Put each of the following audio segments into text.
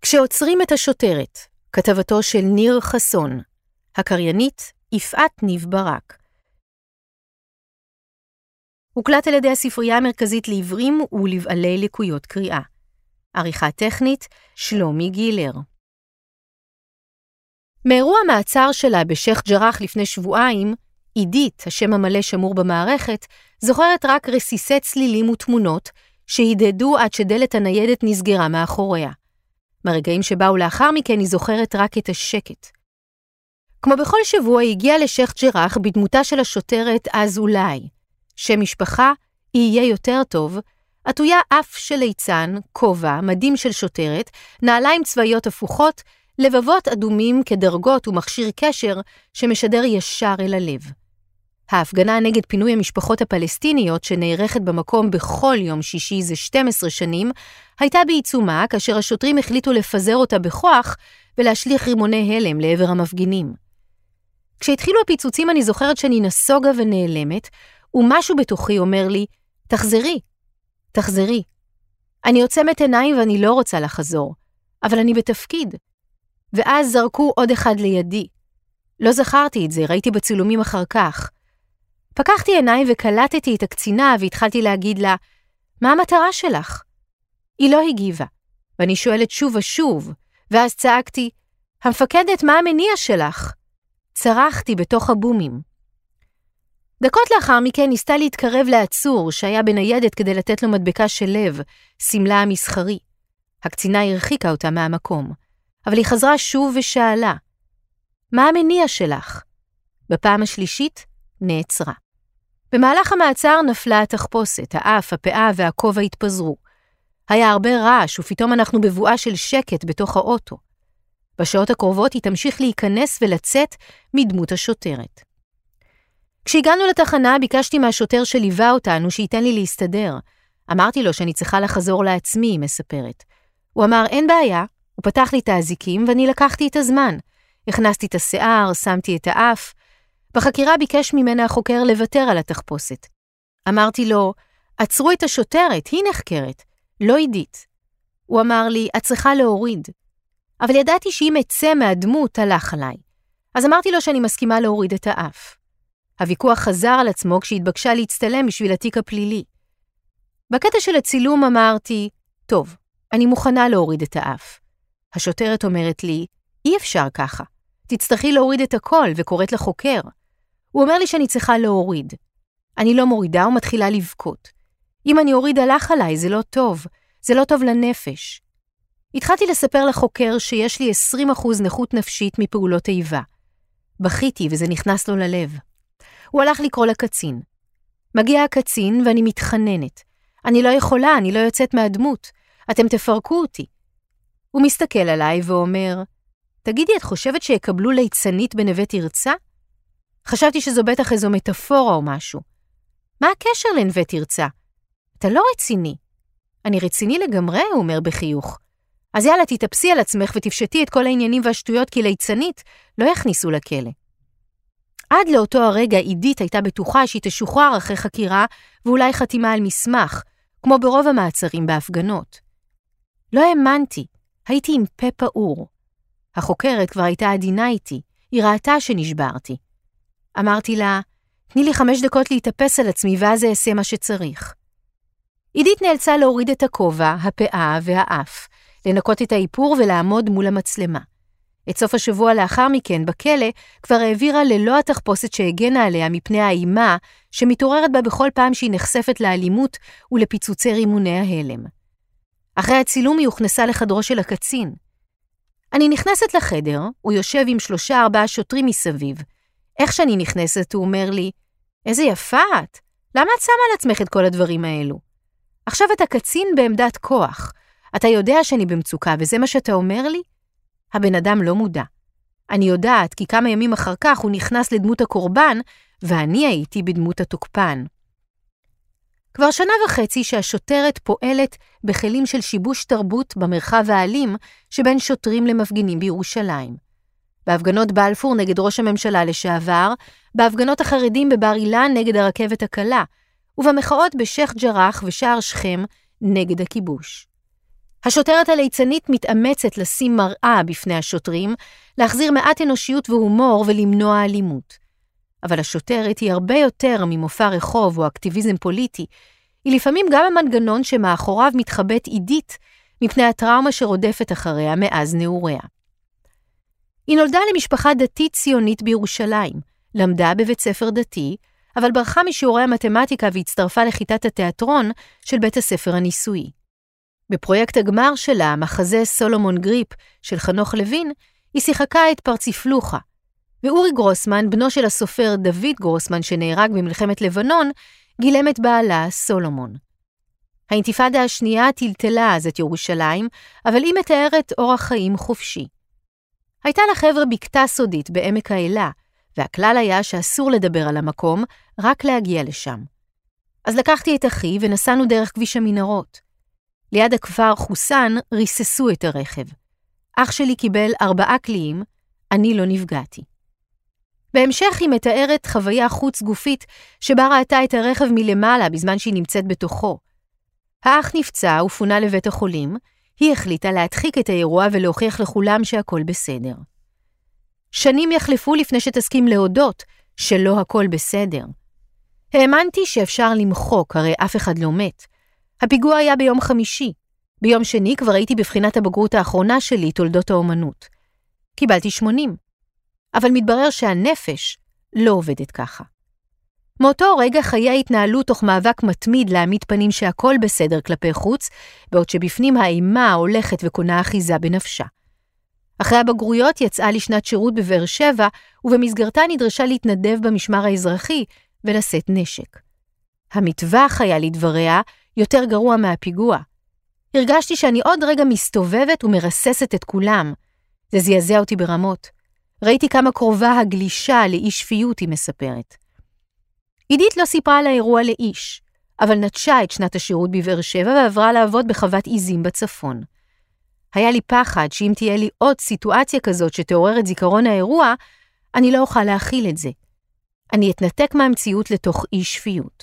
כשעוצרים את השוטרת, כתבתו של ניר חסון, הקריינית יפעת ניב ברק. הוקלט על ידי הספרייה המרכזית לעיוורים ולבעלי לקויות קריאה. עריכה טכנית, שלומי גילר. מאירוע המעצר שלה בשייח ג'ראח לפני שבועיים, עידית, השם המלא שמור במערכת, זוכרת רק רסיסי צלילים ותמונות שהידדו עד שדלת הניידת נסגרה מאחוריה. מהרגעים שבאו לאחר מכן היא זוכרת רק את השקט. כמו בכל שבוע היא הגיעה לשייח ג'ראח בדמותה של השוטרת אז אולי. שם משפחה יהיה יותר טוב, עטויה אף של ליצן, כובע, מדים של שוטרת, נעליים צבאיות הפוכות, לבבות אדומים כדרגות ומכשיר קשר שמשדר ישר אל הלב. ההפגנה נגד פינוי המשפחות הפלסטיניות שנערכת במקום בכל יום שישי זה 12 שנים, הייתה בעיצומה כאשר השוטרים החליטו לפזר אותה בכוח ולהשליך רימוני הלם לעבר המפגינים. כשהתחילו הפיצוצים אני זוכרת שאני נסוגה ונעלמת, ומשהו בתוכי אומר לי, תחזרי, תחזרי. אני עוצמת עיניים ואני לא רוצה לחזור, אבל אני בתפקיד. ואז זרקו עוד אחד לידי. לא זכרתי את זה, ראיתי בצילומים אחר כך. פקחתי עיניים וקלטתי את הקצינה והתחלתי להגיד לה, מה המטרה שלך? היא לא הגיבה, ואני שואלת שוב ושוב, ואז צעקתי, המפקדת, מה המניע שלך? צרחתי בתוך הבומים. דקות לאחר מכן ניסתה להתקרב לעצור שהיה בניידת כדי לתת לו מדבקה של לב, סמלה המסחרי. הקצינה הרחיקה אותה מהמקום, אבל היא חזרה שוב ושאלה, מה המניע שלך? בפעם השלישית נעצרה. במהלך המעצר נפלה התחפושת, האף, הפאה והכובע התפזרו. היה הרבה רעש ופתאום אנחנו בבואה של שקט בתוך האוטו. בשעות הקרובות היא תמשיך להיכנס ולצאת מדמות השוטרת. כשהגענו לתחנה ביקשתי מהשוטר שליווה אותנו שייתן לי להסתדר. אמרתי לו שאני צריכה לחזור לעצמי, היא מספרת. הוא אמר, אין בעיה, הוא פתח לי את האזיקים ואני לקחתי את הזמן. הכנסתי את השיער, שמתי את האף. בחקירה ביקש ממנה החוקר לוותר על התחפושת. אמרתי לו, עצרו את השוטרת, היא נחקרת, לא עידית. הוא אמר לי, את צריכה להוריד. אבל ידעתי שאם אצא מהדמות הלך עליי. אז אמרתי לו שאני מסכימה להוריד את האף. הוויכוח חזר על עצמו כשהתבקשה להצטלם בשביל התיק הפלילי. בקטע של הצילום אמרתי, טוב, אני מוכנה להוריד את האף. השוטרת אומרת לי, אי אפשר ככה. תצטרכי להוריד את הכל וקוראת לחוקר. הוא אומר לי שאני צריכה להוריד. אני לא מורידה ומתחילה לבכות. אם אני אוריד הלך עליי, זה לא טוב. זה לא טוב לנפש. התחלתי לספר לחוקר שיש לי 20% נכות נפשית מפעולות איבה. בכיתי וזה נכנס לו ללב. הוא הלך לקרוא לקצין. מגיע הקצין ואני מתחננת. אני לא יכולה, אני לא יוצאת מהדמות. אתם תפרקו אותי. הוא מסתכל עליי ואומר, תגידי, את חושבת שיקבלו ליצנית בנווה תרצה? חשבתי שזו בטח איזו מטאפורה או משהו. מה הקשר לנווה תרצה? אתה לא רציני. אני רציני לגמרי, הוא אומר בחיוך. אז יאללה, תתאפסי על עצמך ותפשטי את כל העניינים והשטויות, כי ליצנית לא יכניסו לכלא. עד לאותו הרגע עידית הייתה בטוחה שהיא תשוחרר אחרי חקירה ואולי חתימה על מסמך, כמו ברוב המעצרים בהפגנות. לא האמנתי, הייתי עם פה פעור. החוקרת כבר הייתה עדינה איתי, היא ראתה שנשברתי. אמרתי לה, תני לי 5 דקות להתאפס על עצמי ואז אעשה מה שצריך. עידית נאלצה להוריד את הכובע, הפאה והאף, לנקות את האיפור ולעמוד מול המצלמה. את סוף השבוע לאחר מכן בכלא כבר העבירה ללא התחפושת שהגנה עליה מפני האימה שמתעוררת בה בכל פעם שהיא נחשפת לאלימות ולפיצוצי רימוני ההלם. אחרי הצילום היא הוכנסה לחדרו של הקצין. אני נכנסת לחדר, הוא יושב עם 3-4 שוטרים מסביב. איך שאני נכנסת הוא אומר לי, איזה יפה את, למה את שמה על עצמך את כל הדברים האלו? עכשיו אתה קצין בעמדת כוח, אתה יודע שאני במצוקה וזה מה שאתה אומר לי? הבן אדם לא מודע. אני יודעת כי כמה ימים אחר כך הוא נכנס לדמות הקורבן, ואני הייתי בדמות התוקפן. כבר 1.5 שנה שהשוטרת פועלת בכלים של שיבוש תרבות במרחב האלים שבין שוטרים למפגינים בירושלים. בהפגנות בלפור נגד ראש הממשלה לשעבר, בהפגנות החרדים בבר אילן נגד הרכבת הקלה, ובמחאות בשייח ג'ראח ושער שכם נגד הכיבוש. השוטרת הליצנית מתאמצת לשים מראה בפני השוטרים, להחזיר מעט אנושיות והומור ולמנוע אלימות. אבל השוטרת היא הרבה יותר ממופע רחוב או אקטיביזם פוליטי, היא לפעמים גם המנגנון שמאחוריו מתחבאת עידית, מפני הטראומה שרודפת אחריה מאז נעוריה. היא נולדה למשפחה דתית ציונית בירושלים, למדה בבית ספר דתי, אבל ברחה משיעורי המתמטיקה והצטרפה לכיתת התיאטרון של בית הספר הניסויי. בפרויקט הגמר שלה, מחזה סולומון גריפ של חנוך לוין, היא שיחקה את פרציפלוחה, ואורי גרוסמן, בנו של הסופר דוד גרוסמן שנהרג במלחמת לבנון, גילם את בעלה סולומון. האינתיפאדה השנייה טלטלה אז את ירושלים, אבל היא מתארת אורח חיים חופשי. הייתה לחבר'ה בקתה סודית בעמק האלה, והכלל היה שאסור לדבר על המקום, רק להגיע לשם. אז לקחתי את אחי ונסענו דרך כביש המנהרות. ליד הכפר חוסן ריססו את הרכב. אח שלי קיבל 4 קליעים, אני לא נפגעתי. בהמשך היא מתארת חוויה חוץ גופית שבה ראתה את הרכב מלמעלה בזמן שהיא נמצאת בתוכו. האח נפצע ופונה לבית החולים, היא החליטה להדחיק את האירוע ולהוכיח לכולם שהכל בסדר. שנים יחלפו לפני שתסכים להודות שלא הכל בסדר. האמנתי שאפשר למחוק, הרי אף אחד לא מת. הפיגוע היה ביום חמישי. ביום שני כבר הייתי בבחינת הבגרות האחרונה שלי, תולדות האומנות. קיבלתי 80. אבל מתברר שהנפש לא עובדת ככה. מאותו רגע חיי התנהלו תוך מאבק מתמיד להעמיד פנים שהכל בסדר כלפי חוץ, בעוד שבפנים האימה הולכת וקונה אחיזה בנפשה. אחרי הבגרויות יצאה לשנת שירות בבאר שבע, ובמסגרתה נדרשה להתנדב במשמר האזרחי ולשאת נשק. המטווח היה לדבריה יותר גרוע מהפיגוע. הרגשתי שאני עוד רגע מסתובבת ומרססת את כולם. זה זעזע אותי ברמות. ראיתי כמה קרובה הגלישה לאי שפיות, היא מספרת. עידית לא סיפרה על האירוע לאיש, אבל נטשה את שנת השירות בבאר שבע ועברה לעבוד בחוות עיזים בצפון. היה לי פחד שאם תהיה לי עוד סיטואציה כזאת שתעורר את זיכרון האירוע, אני לא אוכל להכיל את זה. אני אתנתק מהמציאות לתוך אי שפיות.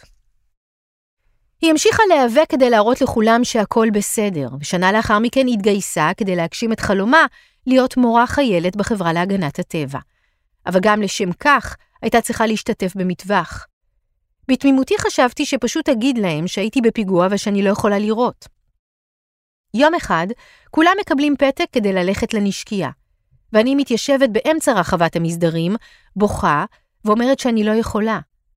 היא המשיכה להיאבק כדי להראות לכולם שהכל בסדר, ושנה לאחר מכן התגייסה כדי להגשים את חלומה להיות מורה חיילת בחברה להגנת הטבע. אבל גם לשם כך הייתה צריכה להשתתף במטווח. בתמימותי חשבתי שפשוט אגיד להם שהייתי בפיגוע ושאני לא יכולה לראות. יום אחד כולם מקבלים פתק כדי ללכת לנשקייה, ואני מתיישבת באמצע רחבת המסדרים, בוכה ואומרת שאני לא יכולה.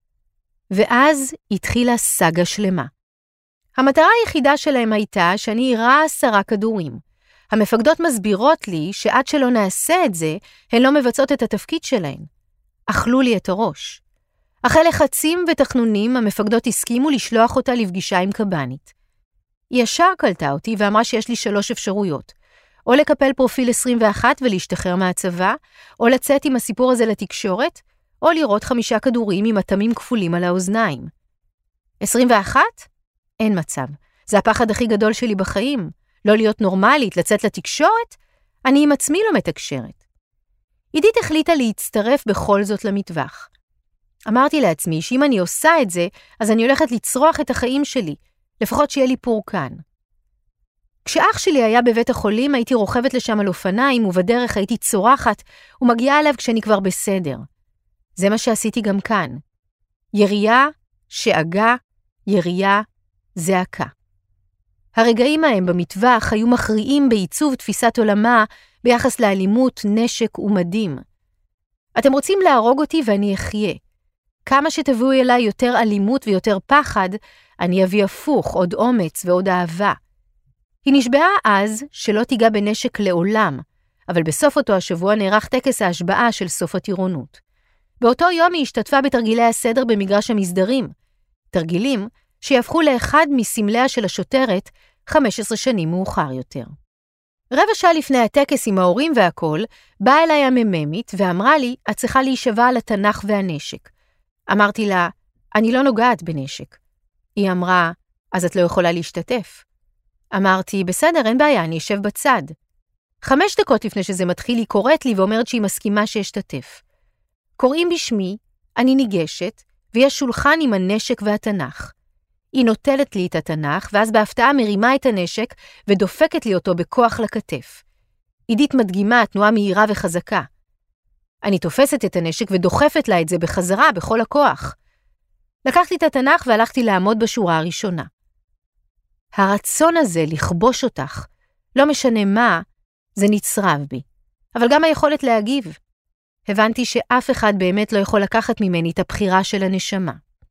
ואז התחילה סגה שלמה. המטרה היחידה שלהם הייתה שאני אירה 10 כדורים. המפקדות מסבירות לי שעד שלא נעשה את זה, הן לא מבצעות את התפקיד שלהן. אכלו לי את הראש. אחרי לחצים ותכנונים, המפקדות הסכימו לשלוח אותה לפגישה עם קב"נית. היא ישר קלטה אותי ואמרה שיש לי 3 אפשרויות. או לקפל פרופיל 21 ולהשתחרר מהצבא, או לצאת עם הסיפור הזה לתקשורת, או לראות 5 כדורים עם אטמים כפולים על האוזניים. 21? אין מצב. זה הפחד הכי גדול שלי בחיים. לא להיות נורמלית, לצאת לתקשורת? אני עם עצמי לא מתקשרת. עידית החליטה להצטרף בכל זאת למטווח. אמרתי לעצמי שאם אני עושה את זה, אז אני הולכת לצרוח את החיים שלי, לפחות שיהיה לי פורקן. כשאח שלי היה בבית החולים, הייתי רוכבת לשם על אופניים, ובדרך הייתי צורחת, ומגיעה אליו כשאני כבר בסדר. זה מה שעשיתי גם כאן. ירייה, שאגה, ירייה, זעקה. הרגעים ההם במטווח היו מכריעים בעיצוב תפיסת עולמה ביחס לאלימות, נשק ומדים. אתם רוצים להרוג אותי ואני אחיה. כמה שתביאו אליי יותר אלימות ויותר פחד, אני אביא הפוך, עוד אומץ ועוד אהבה. היא נשבעה אז שלא תיגע בנשק לעולם, אבל בסוף אותו השבוע נערך טקס ההשבעה של סוף הטירונות. באותו יום היא השתתפה בתרגילי הסדר במגרש המסדרים, תרגילים שיהפכו לאחד מסמליה של השוטרת 15 שנים מאוחר יותר. רבע שעה לפני הטקס עם ההורים והכל, באה אליי המממית ואמרה לי, את צריכה להישבע על התנ"ך והנשק. אמרתי לה, אני לא נוגעת בנשק. היא אמרה, אז את לא יכולה להשתתף. אמרתי, בסדר, אין בעיה, אני אשב בצד. 5 דקות לפני שזה מתחיל, היא קוראת לי ואומרת שהיא מסכימה שאשתתף. קוראים בשמי, אני ניגשת, ויש שולחן עם הנשק והתנ"ך. היא נוטלת לי את התנ"ך, ואז בהפתעה מרימה את הנשק ודופקת לי אותו בכוח לכתף. עידית מדגימה תנועה מהירה וחזקה. אני תופסת את הנשק ודוחפת לה את זה בחזרה בכל הכוח. לקחתי את התנ"ך והלכתי לעמוד בשורה הראשונה. הרצון הזה לכבוש אותך, לא משנה מה, זה נצרב בי, אבל גם היכולת להגיב. הבנתי שאף אחד באמת לא יכול לקחת ממני את הבחירה של הנשמה.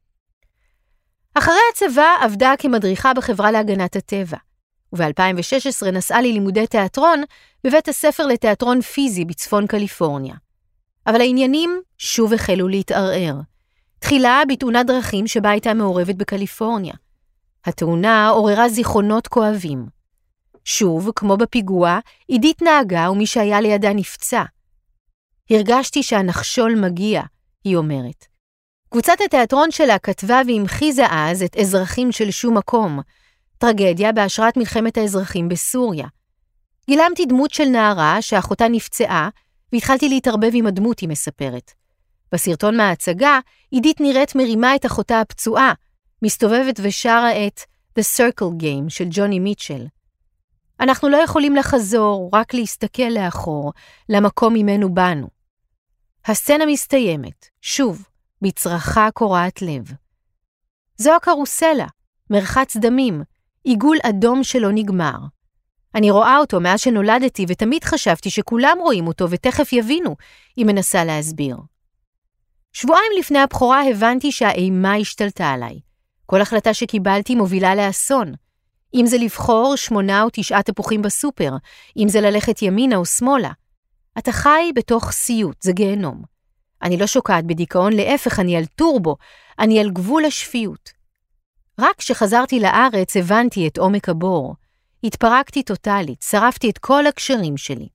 אחרי הצבא עבדה כמדריכה בחברה להגנת הטבע, וב-2016 נסעה לי לימודי תיאטרון בבית הספר לתיאטרון פיזי בצפון קליפורניה. אבל העניינים שוב החלו להתערער. תחילה בתאונת דרכים שבה הייתה מעורבת בקליפורניה. התאונה עוררה זיכרונות כואבים. שוב, כמו בפיגוע, עידית נהגה ומי שהיה לידה נפצע. הרגשתי שהנחשול מגיע, היא אומרת. קבוצת התיאטרון שלה כתבה והמחיזה אז את אזרחים של שום מקום, טרגדיה בהשראת מלחמת האזרחים בסוריה. גילמתי דמות של נערה שאחותה נפצעה, והתחלתי להתערבב עם הדמות, היא מספרת. בסרטון מההצגה, עידית נראית מרימה את אחותה הפצועה, מסתובבת ושרה את The Circle Game של ג'וני מיטשל. אנחנו לא יכולים לחזור, רק להסתכל לאחור, למקום ממנו באנו. הסצנה מסתיימת, שוב, בצרחה קורעת לב. זו הקרוסלה, מרחץ דמים, עיגול אדום שלא נגמר. אני רואה אותו מאז שנולדתי ותמיד חשבתי שכולם רואים אותו ותכף יבינו, היא מנסה להסביר. שבועיים לפני הבכורה הבנתי שהאימה השתלטה עליי. כל החלטה שקיבלתי מובילה לאסון. אם זה לבחור 8 או 9 תפוחים בסופר, אם זה ללכת ימינה או שמאלה. אתה חי בתוך סיוט, זה גיהנום. אני לא שוקעת בדיכאון, להפך, אני על טורבו, אני על גבול השפיות. רק כשחזרתי לארץ הבנתי את עומק הבור. התפרקתי טוטלית, שרפתי את כל הקשרים שלי.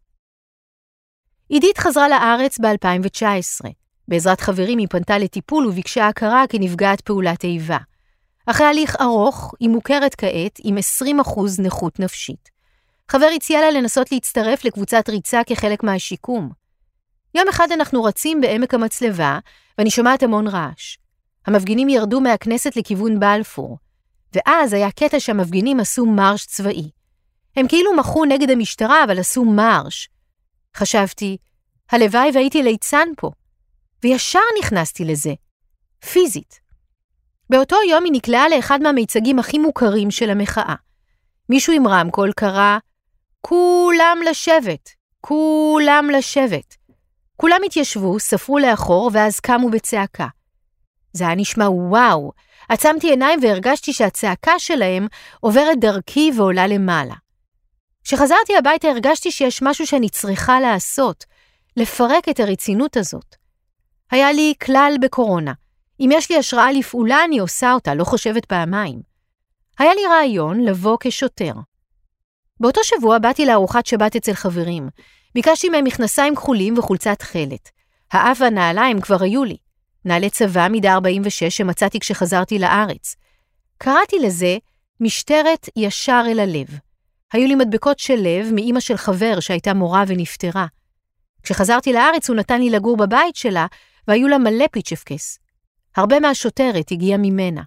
עידית חזרה לארץ ב-2019. בעזרת חברים היא פנתה לטיפול וביקשה הכרה כנפגעת פעולת איבה. אחרי הליך ארוך, היא מוכרת כעת עם 20% נכות נפשית. חבר הציע לה לנסות להצטרף לקבוצת ריצה כחלק מהשיקום. יום אחד אנחנו רצים בעמק המצלבה, ואני שומעת המון רעש. המפגינים ירדו מהכנסת לכיוון בלפור, ואז היה קטע שהמפגינים עשו מרש צבאי. הם כאילו מחו נגד המשטרה, אבל עשו מרש. חשבתי, הלוואי והייתי ליצן פה. וישר נכנסתי לזה. פיזית. באותו יום היא נקלעה לאחד מהמיצגים הכי מוכרים של המחאה. מישהו עם רמקול קרא, כולם לשבת, כולם לשבת. כולם התיישבו, ספרו לאחור, ואז קמו בצעקה. זה היה נשמע וואו. עצמתי עיניים והרגשתי שהצעקה שלהם עוברת דרכי ועולה למעלה. כשחזרתי הביתה הרגשתי שיש משהו שאני צריכה לעשות, לפרק את הרצינות הזאת. היה לי כלל בקורונה. אם יש לי השראה לפעולה, אני עושה אותה, לא חושבת פעמיים. היה לי רעיון לבוא כשוטר. באותו שבוע באתי לארוחת שבת אצל חברים. ביקשתי מהם מכנסיים כחולים וחולצת חלת. האף והנעליים כבר היו לי. נעלי צבא מידה 46 שמצאתי כשחזרתי לארץ. קראתי לזה משטרת ישר אל הלב. היו לי מדבקות של לב מאמא של חבר שהייתה מורה ונפטרה. כשחזרתי לארץ הוא נתן לי לגור בבית שלה, והיו לה מלא פיצ'פקס. הרבה מהשוטרת הגיעה ממנה.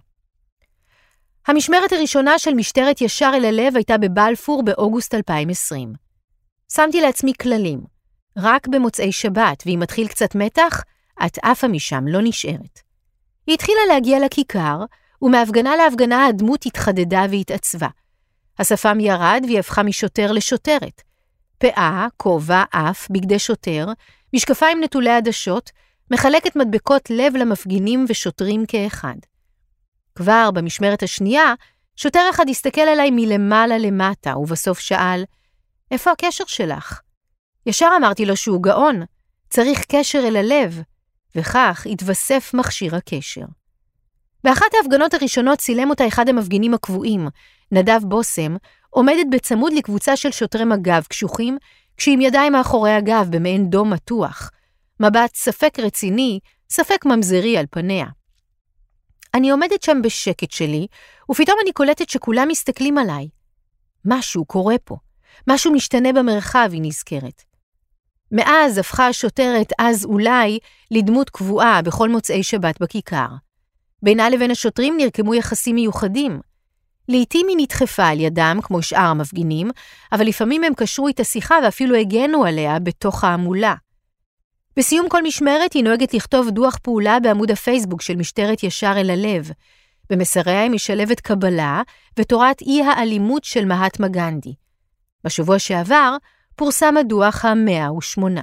המשמרת הראשונה של משטרת ישר אל הלב הייתה בבלפור באוגוסט 2020. שמתי לעצמי כללים. רק במוצאי שבת, ואם מתחיל קצת מתח, את עפה משם לא נשארת. היא התחילה להגיע לכיכר, ומהפגנה להפגנה הדמות התחדדה והתעצבה. השפם ירד והיא הפכה משוטר לשוטרת. פאה, כובע, אף, בגדי שוטר, משקפיים נטולי עדשות, מחלקת מדבקות לב למפגינים ושוטרים כאחד. כבר במשמרת השנייה, שוטר אחד הסתכל עליי מלמעלה למטה, ובסוף שאל, איפה הקשר שלך? ישר אמרתי לו שהוא גאון, צריך קשר אל הלב, וכך התווסף מכשיר הקשר. באחת ההפגנות הראשונות צילם אותה אחד המפגינים הקבועים, נדב בוסם, עומדת בצמוד לקבוצה של שוטרי מג"ב קשוחים, כשעם ידיים מאחורי הגב במעין דום מתוח. מבט ספק רציני, ספק ממזרי על פניה. אני עומדת שם בשקט שלי, ופתאום אני קולטת שכולם מסתכלים עליי. משהו קורה פה, משהו משתנה במרחב, היא נזכרת. מאז הפכה השוטרת אז אולי לדמות קבועה בכל מוצאי שבת בכיכר. בינה לבין השוטרים נרקמו יחסים מיוחדים. לעתים היא נדחפה על ידם, כמו שאר המפגינים, אבל לפעמים הם קשרו את השיחה ואפילו הגנו עליה בתוך העמולה. בסיום כל משמרת היא נוהגת לכתוב דוח פעולה בעמוד הפייסבוק של משטרת ישר אל הלב. במסריה היא משלבת קבלה ותורת אי האלימות של מהטמה גנדי. בשבוע שעבר פורסם הדוח ה-108.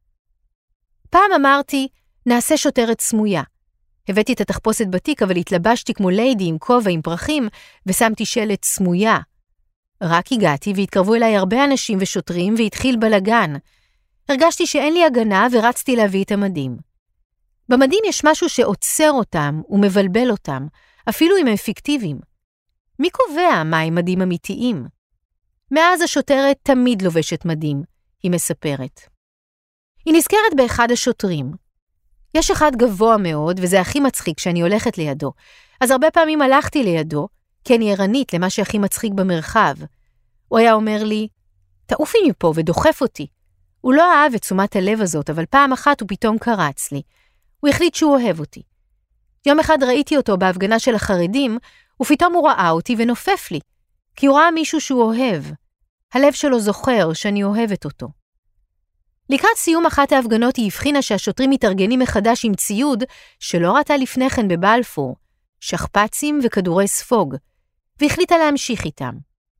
פעם אמרתי, נעשה שוטרת סמויה. הבאתי את התחפושת בתיק, אבל התלבשתי כמו ליידי עם כובע עם פרחים, ושמתי שלט סמויה. רק הגעתי והתקרבו אליי הרבה אנשים ושוטרים, והתחיל בלגן. הרגשתי שאין לי הגנה ורצתי להביא את המדים. במדים יש משהו שעוצר אותם ומבלבל אותם, אפילו אם הם פיקטיביים. מי קובע מה הם מדים אמיתיים? מאז השוטרת תמיד לובשת מדים, היא מספרת. היא נזכרת באחד השוטרים. יש אחד גבוה מאוד, וזה הכי מצחיק כשאני הולכת לידו. אז הרבה פעמים הלכתי לידו, כי אני ערנית למה שהכי מצחיק במרחב. הוא היה אומר לי, תעופי מפה ודוחף אותי. הוא לא אהב את תשומת הלב הזאת, אבל פעם אחת הוא פתאום קרץ לי. הוא החליט שהוא אוהב אותי. יום אחד ראיתי אותו בהפגנה של החרדים, ופתאום הוא ראה אותי ונופף לי, כי הוא ראה מישהו שהוא אוהב. הלב שלו זוכר שאני אוהבת אותו. לקראת סיום אחת ההפגנות היא הבחינה שהשוטרים מתארגנים מחדש עם ציוד שלא ראתה לפני כן בבלפור, שכפ"צים וכדורי ספוג, והחליטה להמשיך איתם.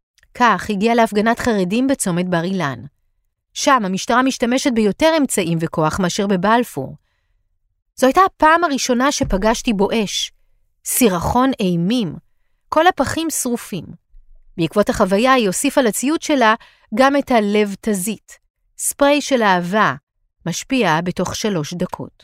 כך הגיעה להפגנת חרדים בצומת בר אילן. שם המשטרה משתמשת ביותר אמצעים וכוח מאשר בבלפור. זו הייתה הפעם הראשונה שפגשתי בו אש, סירחון אימים, כל הפחים שרופים. בעקבות החוויה היא הוסיפה לציוד שלה גם את הלב תזית, ספרי של אהבה, משפיע בתוך 3 דקות.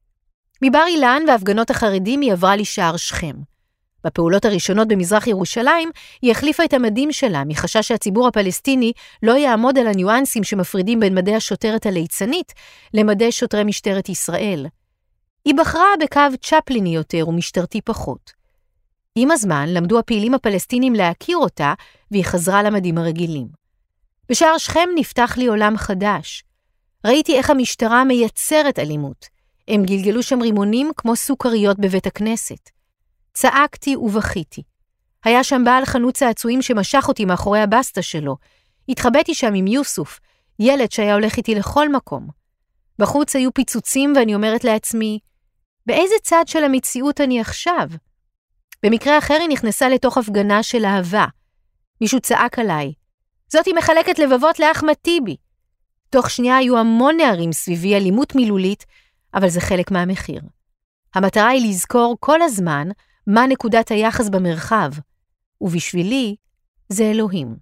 מבר אילן והפגנות החרדים היא עברה לשער שכם. בפעולות הראשונות במזרח ירושלים היא החליפה את המדים שלה מחשש שהציבור הפלסטיני לא יעמוד על הניואנסים שמפרידים בין מדי השוטרת הליצנית למדי שוטרי משטרת ישראל. היא בחרה בקו צ'פליני יותר ומשטרתי פחות. עם הזמן למדו הפעילים הפלסטינים להכיר אותה והיא חזרה למדים הרגילים. בשער שכם נפתח לי עולם חדש. ראיתי איך המשטרה מייצרת אלימות. הם גלגלו שם רימונים כמו סוכריות בבית הכנסת. צעקתי ובכיתי. היה שם בעל חנות צעצועים שמשך אותי מאחורי הבסטה שלו. התחבאתי שם עם יוסוף, ילד שהיה הולך איתי לכל מקום. בחוץ היו פיצוצים ואני אומרת לעצמי, באיזה צד של המציאות אני עכשיו? במקרה אחר היא נכנסה לתוך הפגנה של אהבה. מישהו צעק עליי, זאת היא מחלקת לבבות לאחמד טיבי. תוך שנייה היו המון נערים סביבי, אלימות מילולית, אבל זה חלק מהמחיר. המטרה היא לזכור כל הזמן מה נקודת היחס במרחב, ובשבילי זה אלוהים.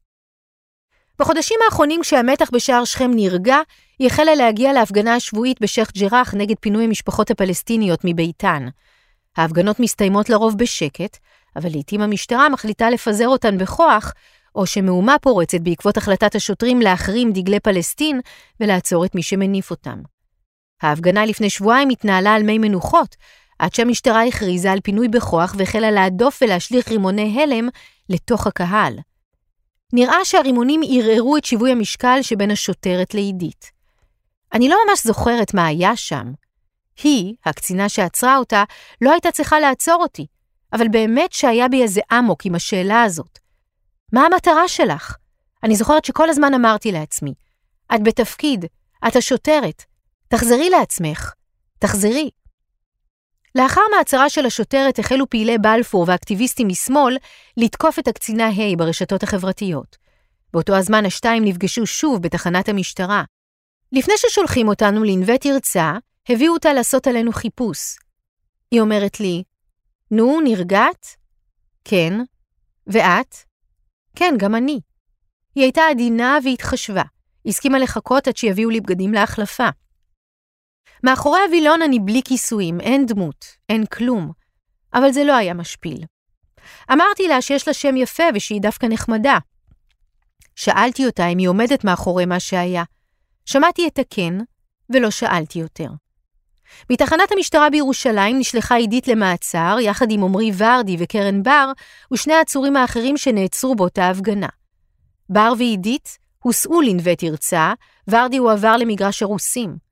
בחודשים האחרונים כשהמתח בשער שכם נרגע, היא החלה להגיע להפגנה השבועית בשייח ג'ראח נגד פינוי המשפחות הפלסטיניות מביתן. ההפגנות מסתיימות לרוב בשקט, אבל לעתים המשטרה מחליטה לפזר אותן בכוח, או שמהומה פורצת בעקבות החלטת השוטרים להחרים דגלי פלסטין ולעצור את מי שמניף אותם. ההפגנה לפני שבועיים התנהלה על מי מנוחות, עד שהמשטרה הכריזה על פינוי בכוח והחלה להדוף ולהשליך רימוני הלם לתוך הקהל. נראה שהרימונים ערערו את שיווי המשקל שבין השוטרת לעידית. אני לא ממש זוכרת מה היה שם. היא, הקצינה שעצרה אותה, לא הייתה צריכה לעצור אותי, אבל באמת שהיה בי איזה עמוק עם השאלה הזאת. מה המטרה שלך? אני זוכרת שכל הזמן אמרתי לעצמי, את בתפקיד, את השוטרת, תחזרי לעצמך, תחזרי. לאחר מעצרה של השוטרת החלו פעילי בלפור ואקטיביסטים משמאל לתקוף את הקצינה ה' ברשתות החברתיות. באותו הזמן השתיים נפגשו שוב בתחנת המשטרה. לפני ששולחים אותנו לנווה תרצה, הביאו אותה לעשות עלינו חיפוש. היא אומרת לי, נו, נרגעת? כן. ואת? כן, גם אני. היא הייתה עדינה והתחשבה. הסכימה לחכות עד שיביאו לי בגדים להחלפה. מאחורי הווילון אני בלי כיסויים, אין דמות, אין כלום. אבל זה לא היה משפיל. אמרתי לה שיש לה שם יפה ושהיא דווקא נחמדה. שאלתי אותה אם היא עומדת מאחורי מה שהיה. שמעתי את הכן ולא שאלתי יותר. מתחנת המשטרה בירושלים נשלחה עידית למעצר יחד עם עמרי ורדי וקרן בר ושני העצורים האחרים שנעצרו באותה הפגנה. בר ועידית הוסעו לנווה תרצה, ורדי הועבר למגרש הרוסים.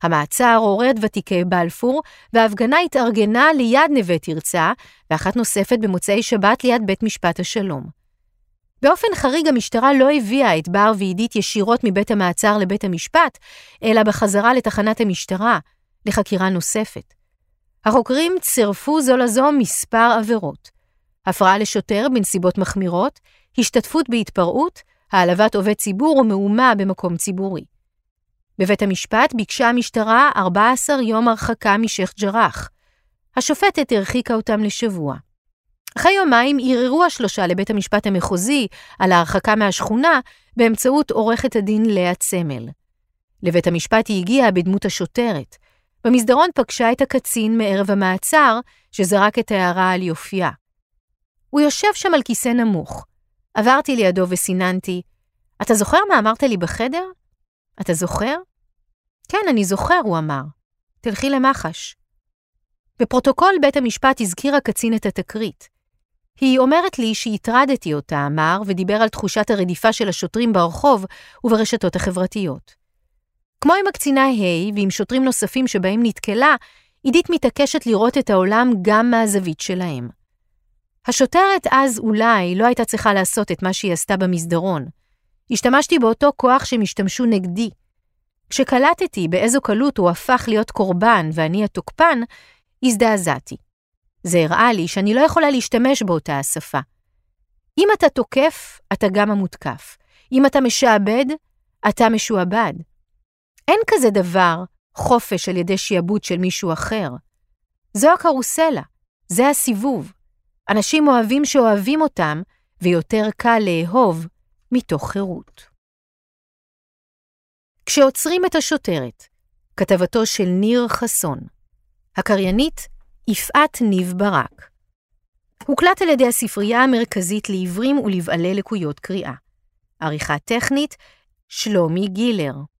המעצר עורר את ותיקי בלפור, וההפגנה התארגנה ליד נווה תרצה, ואחת נוספת במוצאי שבת ליד בית משפט השלום. באופן חריג המשטרה לא הביאה את בר ועידית ישירות מבית המעצר לבית המשפט, אלא בחזרה לתחנת המשטרה, לחקירה נוספת. החוקרים צירפו זו לזו מספר עבירות. הפרעה לשוטר בנסיבות מחמירות, השתתפות בהתפרעות, העלבת עובד ציבור ומהומה במקום ציבורי. בבית המשפט ביקשה המשטרה 14 יום הרחקה משייח' ג'ראח. השופטת הרחיקה אותם לשבוע. אחרי יומיים ערערו השלושה לבית המשפט המחוזי על ההרחקה מהשכונה באמצעות עורכת הדין לאה צמל. לבית המשפט היא הגיעה בדמות השוטרת. במסדרון פגשה את הקצין מערב המעצר שזרק את הערה על יופייה. הוא יושב שם על כיסא נמוך. עברתי לידו וסיננתי, אתה זוכר מה אמרת לי בחדר? אתה זוכר? כן, אני זוכר, הוא אמר. תלכי למח"ש. בפרוטוקול בית המשפט הזכיר הקצין את התקרית. היא אומרת לי שהטרדתי אותה, אמר, ודיבר על תחושת הרדיפה של השוטרים ברחוב וברשתות החברתיות. כמו עם הקצינה ה' ועם שוטרים נוספים שבהם נתקלה, עידית מתעקשת לראות את העולם גם מהזווית שלהם. השוטרת אז אולי לא הייתה צריכה לעשות את מה שהיא עשתה במסדרון. השתמשתי באותו כוח שהם השתמשו נגדי. כשקלטתי באיזו קלות הוא הפך להיות קורבן ואני התוקפן, הזדעזעתי. זה הראה לי שאני לא יכולה להשתמש באותה השפה. אם אתה תוקף, אתה גם המותקף. אם אתה משעבד, אתה משועבד. אין כזה דבר חופש על ידי שיעבוד של מישהו אחר. זו הקרוסלה, זה הסיבוב. אנשים אוהבים שאוהבים אותם, ויותר קל לאהוב מתוך חירות. כשעוצרים את השוטרת, כתבתו של ניר חסון, הקריינית יפעת ניב ברק. הוקלט על ידי הספרייה המרכזית לעיוורים ולבעלי לקויות קריאה. עריכה טכנית, שלומי גילר.